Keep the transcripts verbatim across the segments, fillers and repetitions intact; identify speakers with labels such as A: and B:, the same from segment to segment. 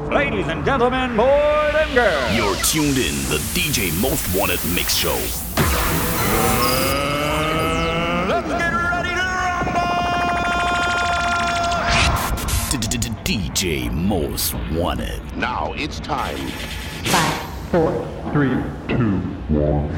A: Ladies and gentlemen, boys and girls.
B: You're tuned in the D J Most Wanted Mix Show.
A: Let's get ready to rumble!
B: D J Most Wanted.
C: Now it's time.
D: Five, four, three, two, one.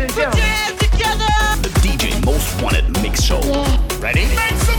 A: and gentlemen.
B: The D J Most Wanted Mix Show. Ready? Make some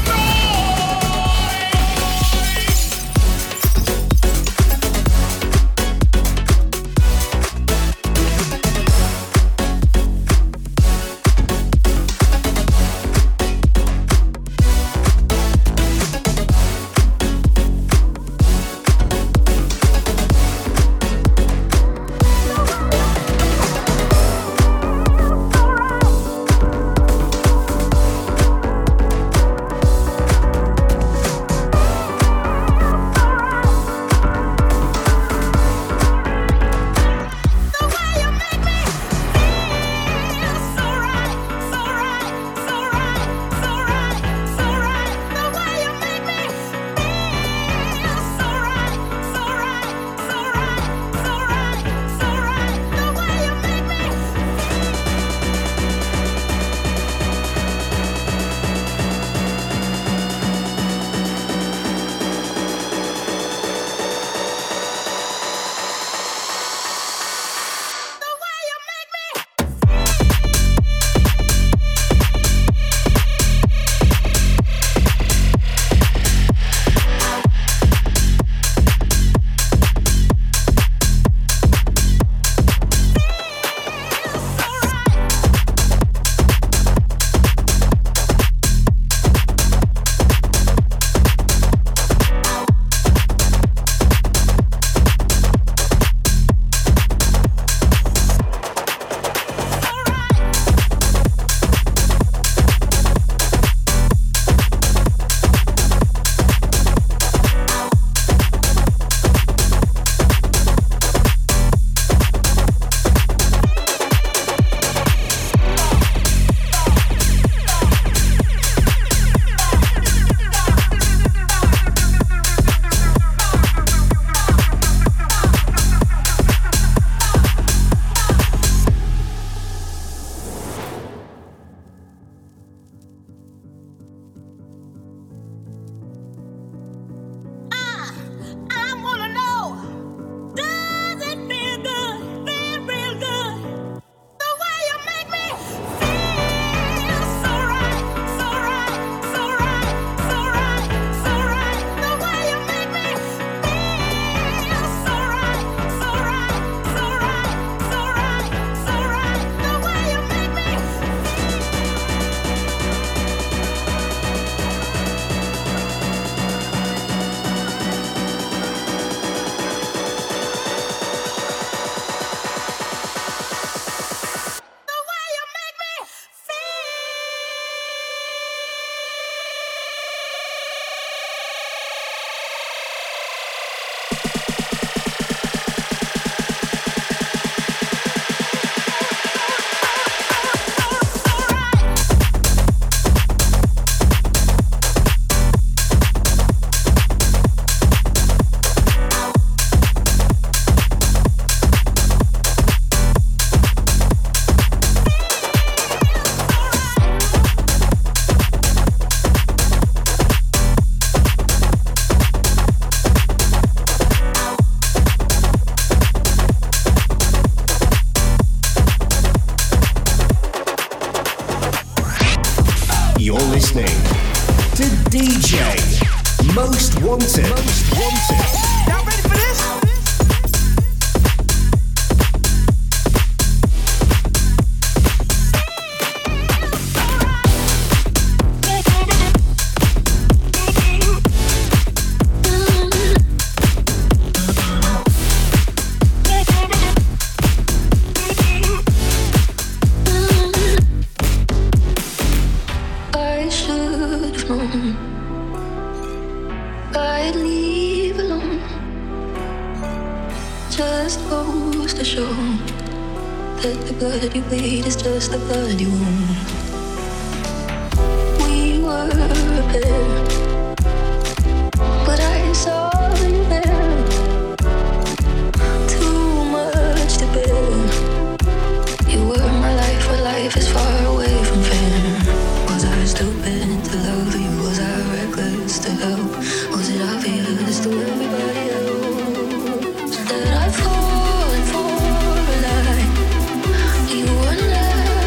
C: Most Wanted. Most Wanted.
A: Y'all ready for this?
E: I should have known I'd leave alone. Just goes to show that the blood you bleed is just the blood you own. We were a pair, but I saw you there. Too much to bear. You were my life, but life is far away from fair. Was I stupid to love you? Was I reckless to help? Was it obvious to everybody else that I'd fallen for a lie? You were never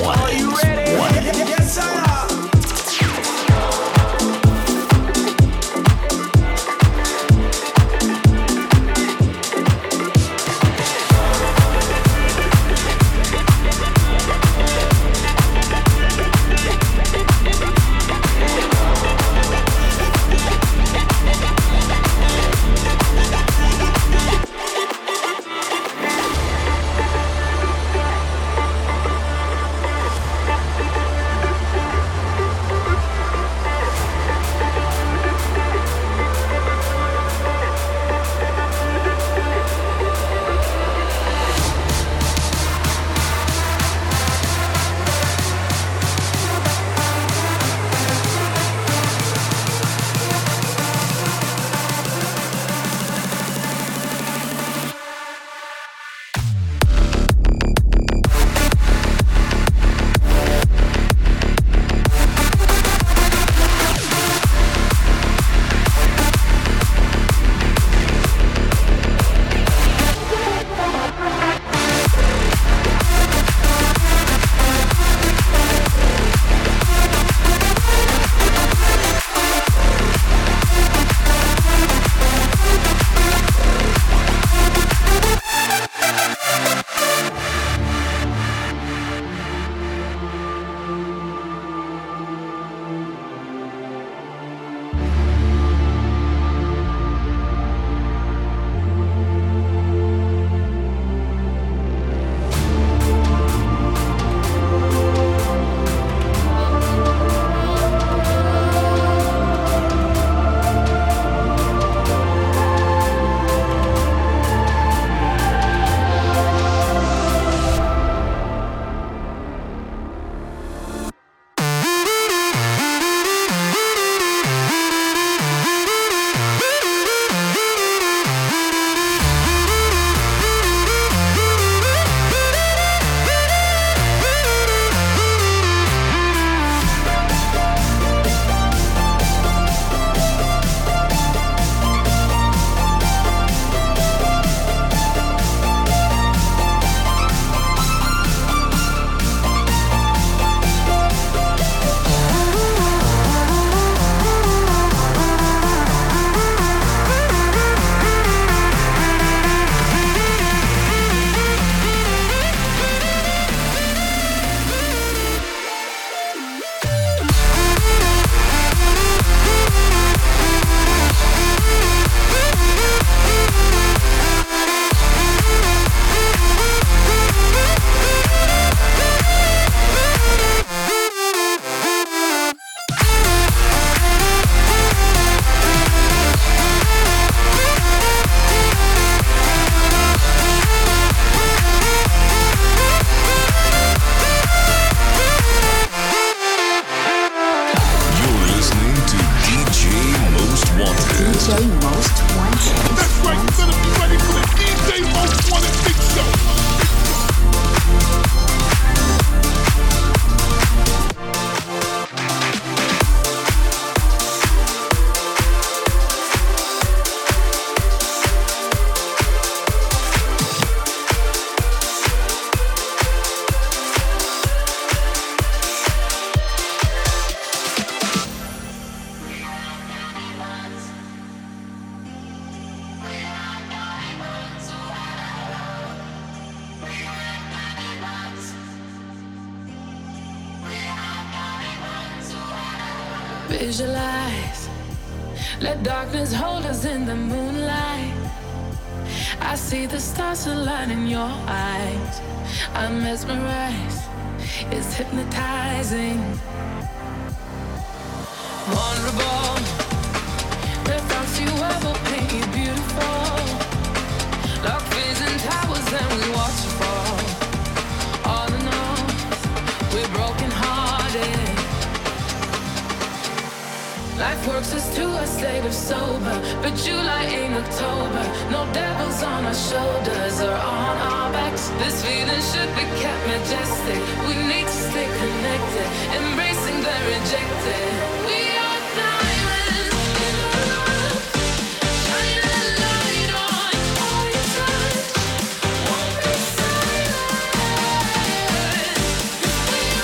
B: one.
C: Are you ready?
B: One.
C: Yes, sir.
F: Visualize, let darkness hold us in the moonlight. I see the stars align in your eyes. I'm mesmerized, it's hypnotizing. Vulnerable, the thoughts you ever paint you beautiful. Lock fears in towers and we watch you fall. All in all, we're broken hearted. Life works us to a state of sober, but July ain't October. No devils on our shoulders or on our backs. This feeling should be kept majestic. We need to stay connected, embracing the rejected. We are diamonds in the rough, shining a light on all your touch. Won't be silent, 'cause we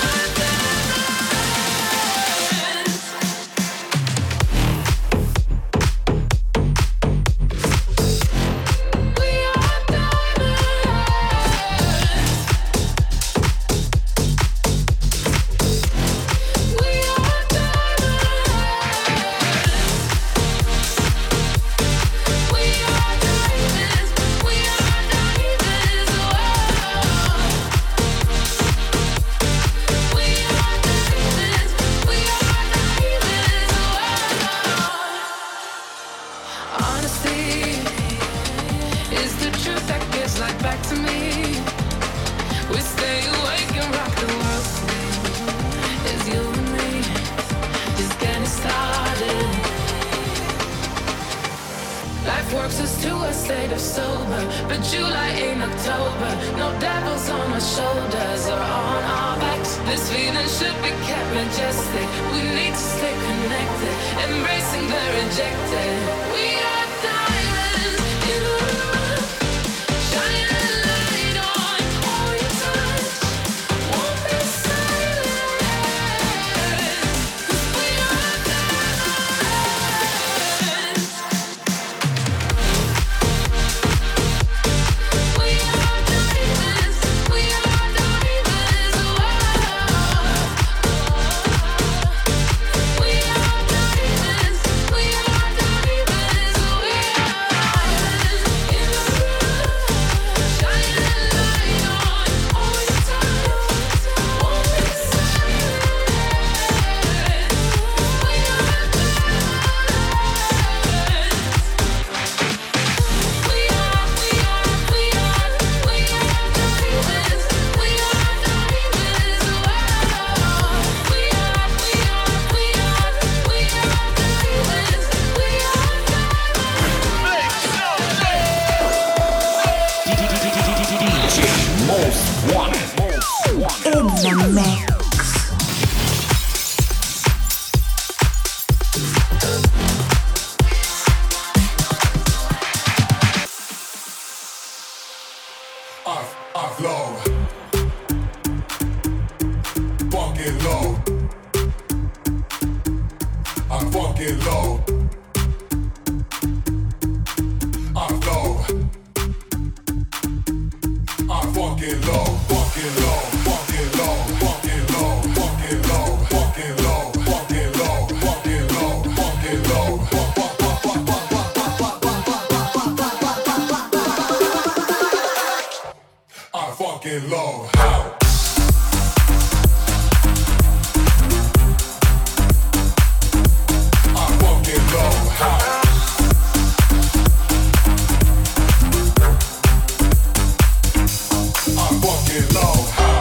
F: back to me. We stay awake and rock the world. It's you and me, just getting started. Life works us to a state of sober, but July ain't October. No devils on our shoulders or on our backs. This feeling should be kept majestic. We need to stay connected, embracing the rejected. We are diamonds in the rough, shining a light on all you touch. Won't be silent, 'cause we are diamonds. We are diamonds. We are diamonds. Oh, oh, oh. We are diamonds. We are diamonds. Oh, we are diamonds in the rough, shining a light on all your touch. Won't be silent. We are diamonds. We are, we are, we are, we are diamonds. We are diamonds. Oh, we are, we are, we are, we are diamonds. We are
B: D J Most Wanted.
G: In the mix.
H: Off, off low. Fucking low. I'm fucking low. Off low. I'm fucking low. Fucking low. Fucking low. Fucking low. Fucking low. Fucking low. Fucking low. Fucking low. Fucking low. I'm fucking low. How? I'm fucking low. How? I'm fucking low. How?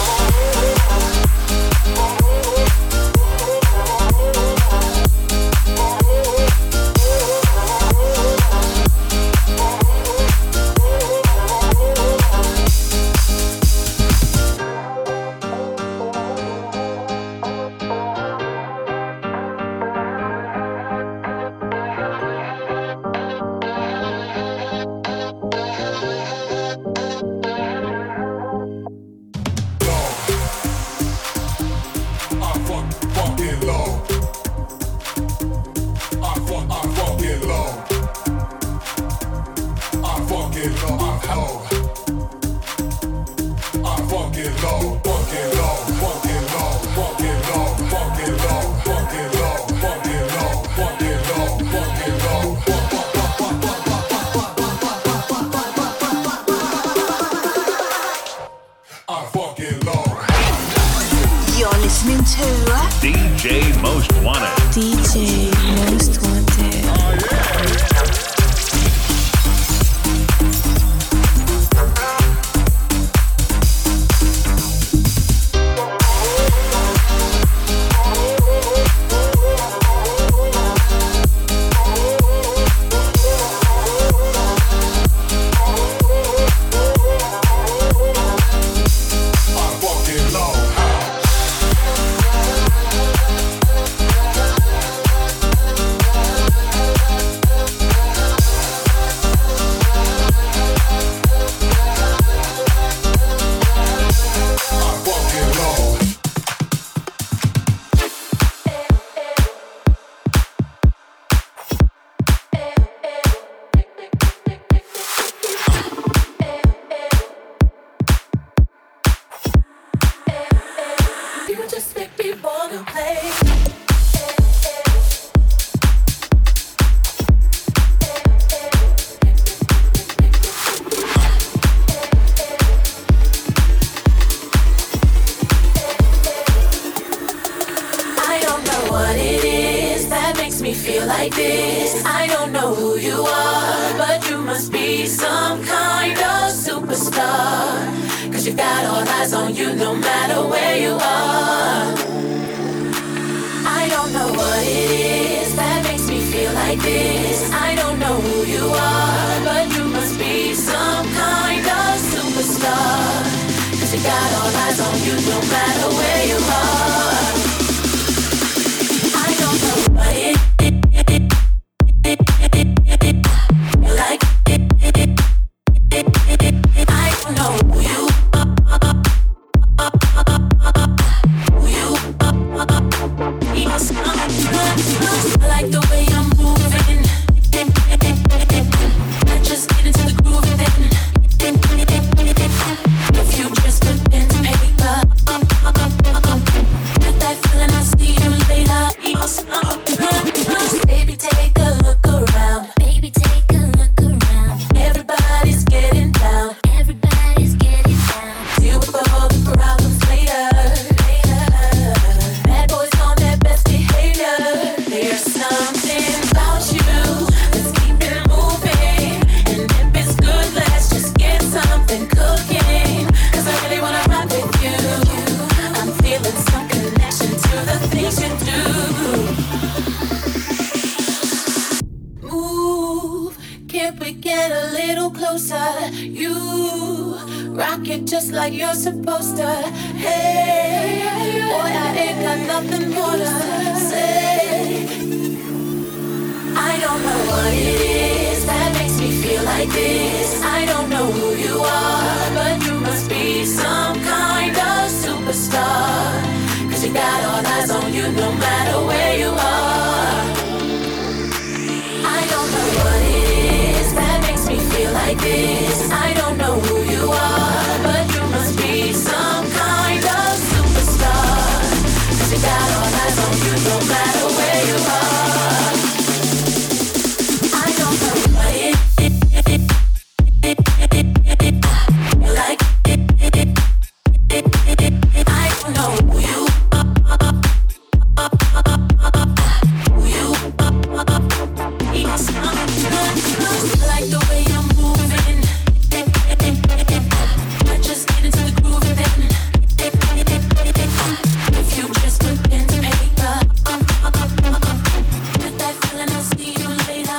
H: I'm fuck, fucking low. I'm fuck, I'm fucking low. I'm fucking low. I'm low. I'm fucking low. Fucking low. Fucking low. Fucking low. Fucking low. Fucking low. Fucking low. Fucking low. Fucking low. I'm fucking low.
G: You're listening to
B: D J Most Wanted.
G: D J Most Wanted.
H: I'm fucking low. How?
F: 'cause you got all eyes on you no matter where you are. I don't know what it is that makes me feel like this. I don't know who you are, but you must be some kind of superstar, 'cause you got all eyes on you no matter where you are. I don't know what it is. Like I don't know who you are. Who you are. I like the way I'm moving. I just get into the groove then. If you just put pen to paper, get that feeling, I'll see you later. Baby, take a look around. Baby, take a look around. Everybody's getting down. Everybody's getting down. Deal with all the problems later. Later. Bad boys on their best behavior. There's something about you. Let's keep it moving. And if it's good, let's just get something cooking. 'Cause I really wanna ride with you. I'm feeling some connection to the things you do. Move, can't we get a little closer? You rock it just like you're supposed to. Hey, boy, I ain't got nothing more to say. I don't know what it is that makes me feel like this. I don't know who you are, but you must be some kind of superstar, 'cause you got all eyes on you no matter where you are. I don't know what it is that makes me feel like this. I don't know who you are, but you must be some kind of superstar, 'cause you got all eyes on you no matter where you are. I don't know what it is. Like I don't know who you are. Who you are. I like the way I'm moving. I just get into the groove then. If you just put pen to paper, get that feeling, I'll see you later.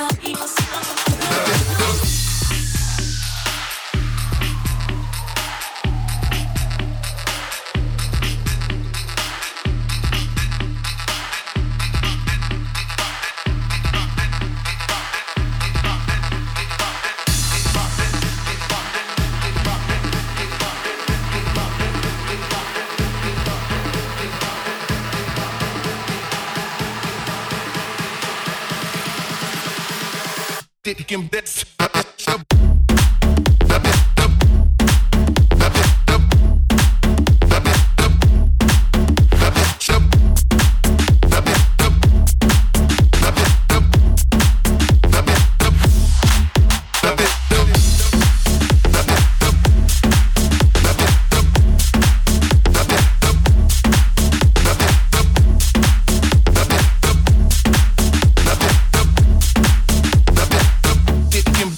H: Taking this. Taking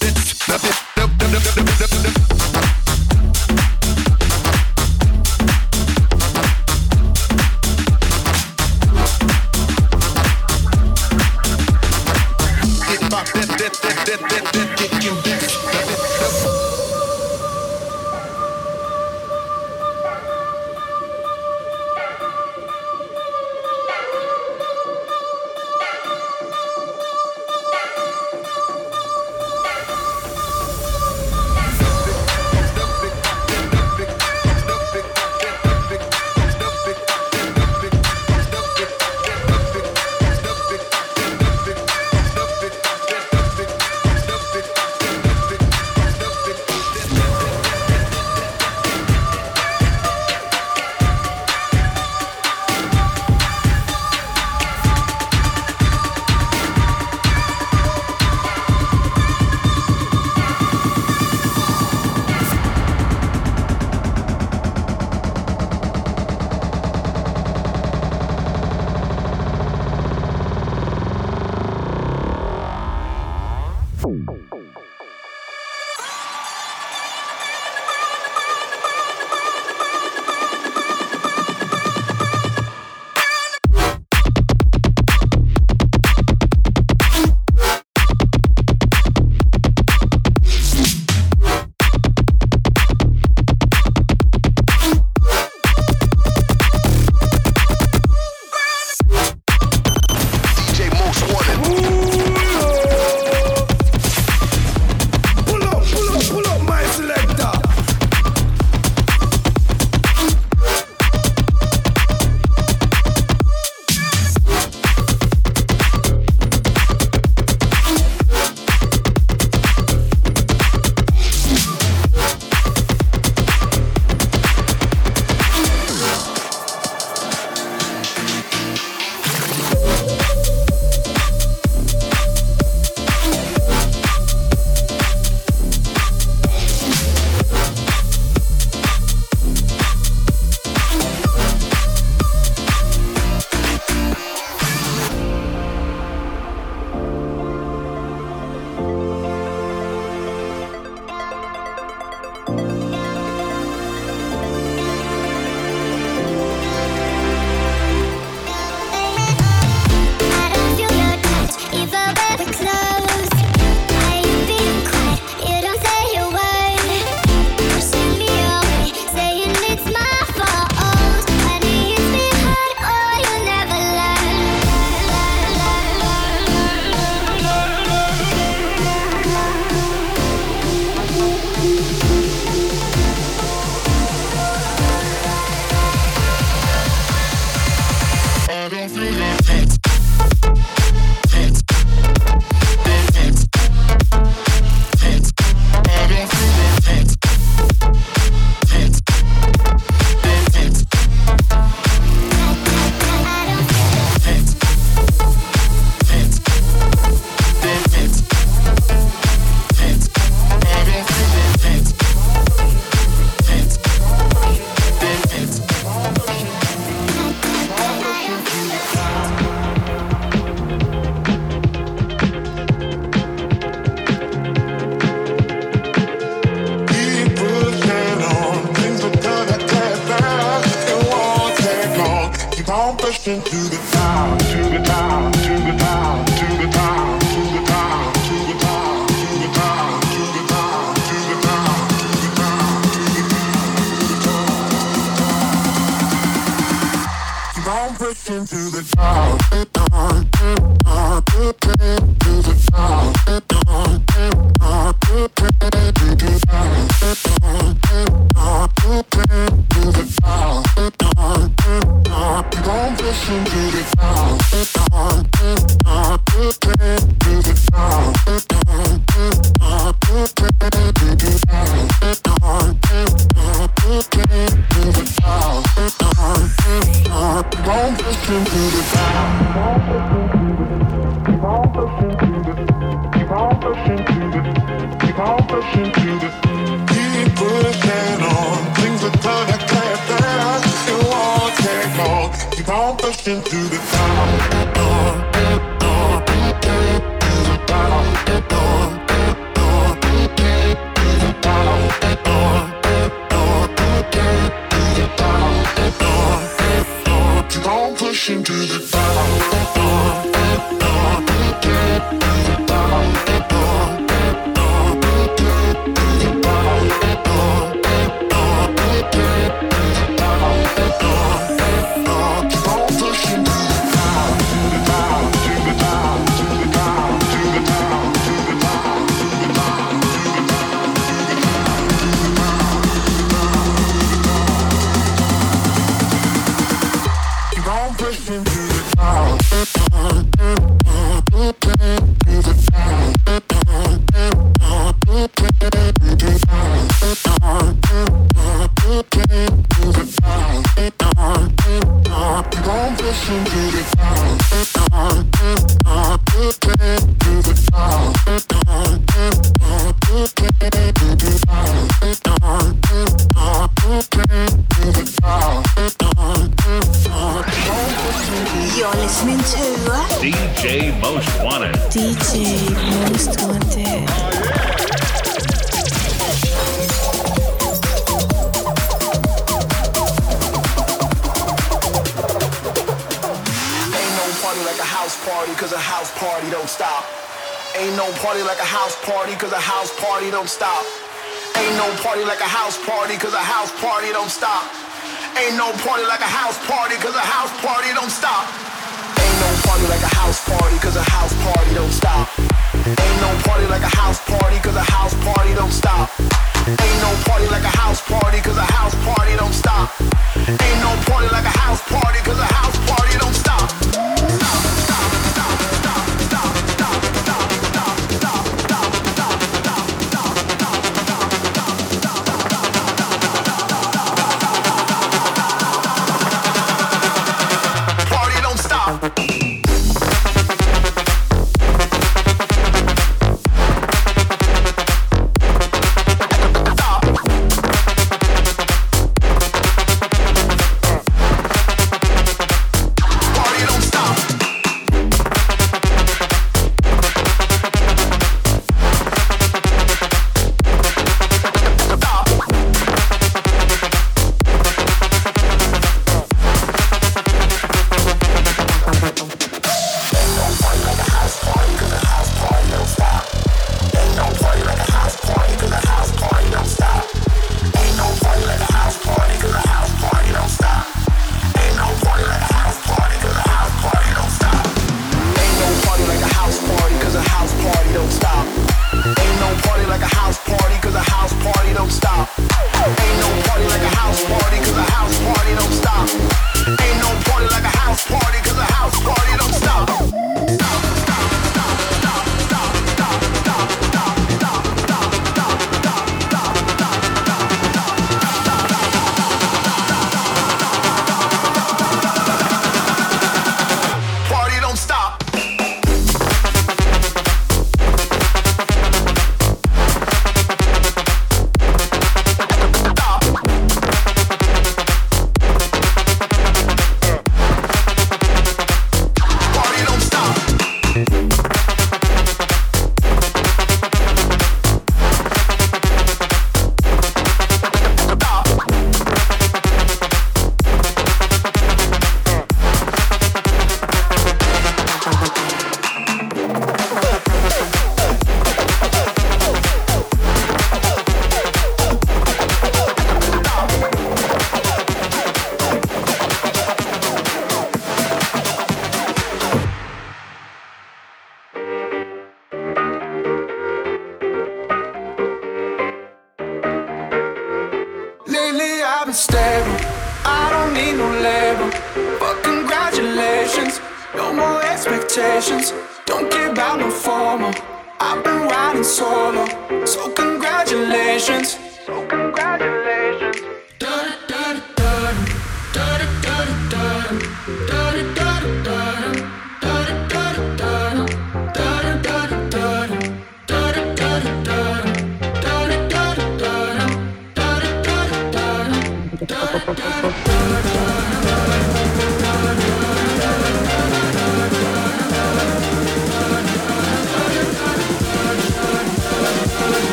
I: been stable. I don't need no label. But congratulations, no more expectations. Don't care about no formal. I've been riding solo, so congratulations. So congratulations.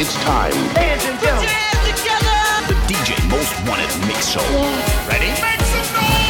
B: It's time.
A: Hands and Put your hands together.
B: The D J Most Wanted Mix Show. Yeah. Ready? Make some noise!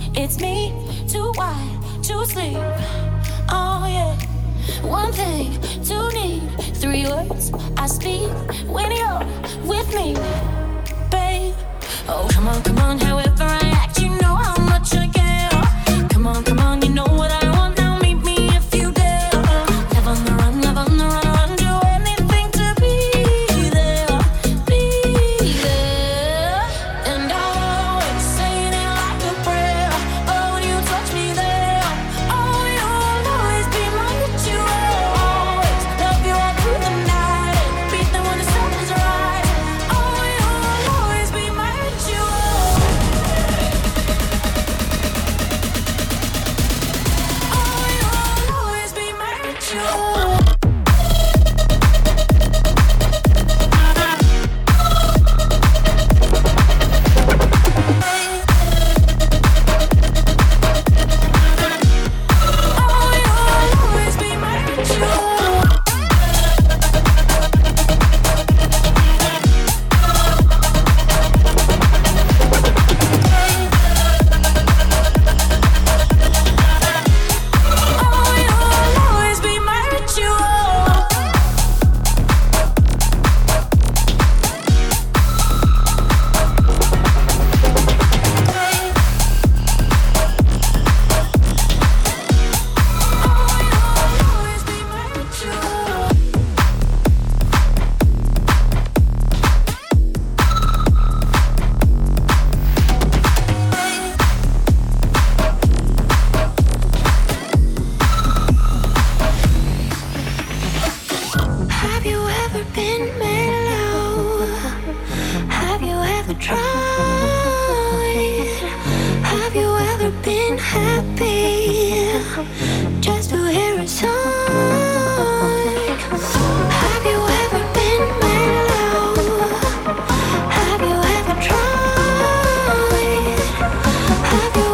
A: It's me, too wide to sleep. Oh yeah. One thing, two need, three words I speak when you're with me, babe. Oh, come on, come on, however I act, you know how much I care. Come on, come on, you know what I want, now meet me if you dare. Love on the run, love on the run, run, do anything to be there, be there. And I'll always saying it like a prayer. Oh, when you touch me there, oh, you'll always be my ritual. Always love you all through the night, beat them when the sun is right. Oh, you'll always be my ritual. Oh, you'll always be my ritual. Oh, you'll always be my ritual. Oh, you'll always be my ritual. Always be my ritual. Have you ever been mellow? Have you ever tried? Have you ever been happy just to hear a song? Have you ever been mellow? Have you ever tried? Have you